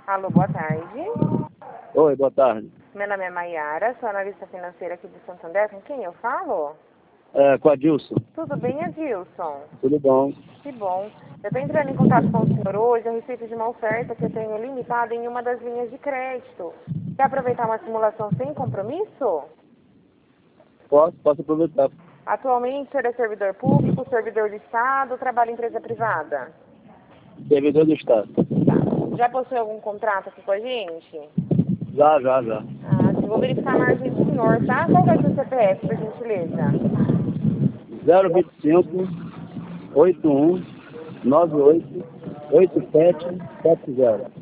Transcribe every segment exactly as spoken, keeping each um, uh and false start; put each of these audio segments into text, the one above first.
Alô, boa tarde. Oi, boa tarde. Meu nome é Maiara, sou analista financeira aqui de Santander. Com quem eu falo? É, com a Dilson. Tudo bem, Adilson? Tudo bom? Que bom. Eu estou entrando em contato com o senhor hoje a respeito de uma oferta que eu tenho limitada em uma das linhas de crédito. Quer aproveitar uma simulação sem compromisso? Posso, posso aproveitar. Atualmente, o senhor é servidor público, servidor de Estado ou trabalha em empresa privada? Servidor do Estado. Tá. Já possui algum contrato aqui com a gente? Já, já, já. Ah, sim, vou verificar a margem do senhor, tá? Qual vai ser o C P F, por gentileza? zero vinte e cinco, oitenta e um, noventa e oito, oitenta e sete, setenta.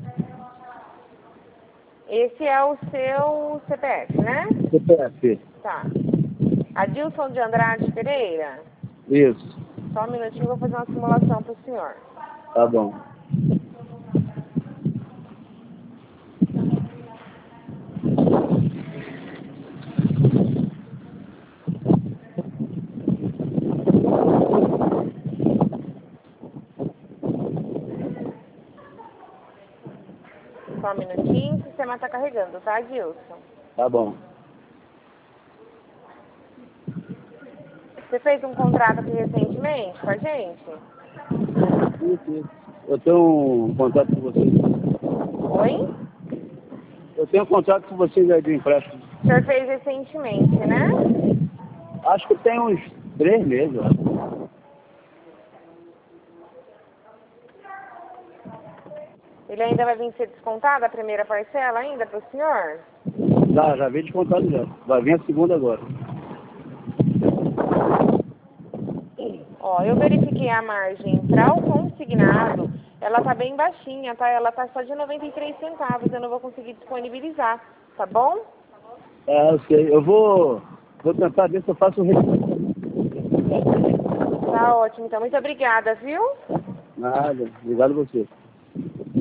Esse é o seu C P F, né? C P F. Tá. Adilson de Andrade Pereira? Isso. Só um minutinho, vou fazer uma simulação para o senhor. Tá bom. Só um minutinho, o sistema está carregando, tá, Adilson? Tá bom. Você fez um contrato aqui recentemente com a gente? Isso, isso. Eu tenho um contrato com vocês. Oi? Eu tenho um contrato com vocês aí de empréstimo. O senhor fez recentemente, né? Acho que tem uns três meses, eu acho. Ele ainda vai vir ser descontado a primeira parcela ainda para o senhor? Já, já veio descontado já. Vai vir a segunda agora. Ó, eu verifiquei a margem para o consignado, ela tá bem baixinha, tá? Ela tá só de noventa e três centavos, eu não vou conseguir disponibilizar, tá bom? É, eu sei. Eu vou, vou tentar ver se eu faço o retorno. Tá ótimo, então muito obrigada, viu? Nada. Obrigado a você.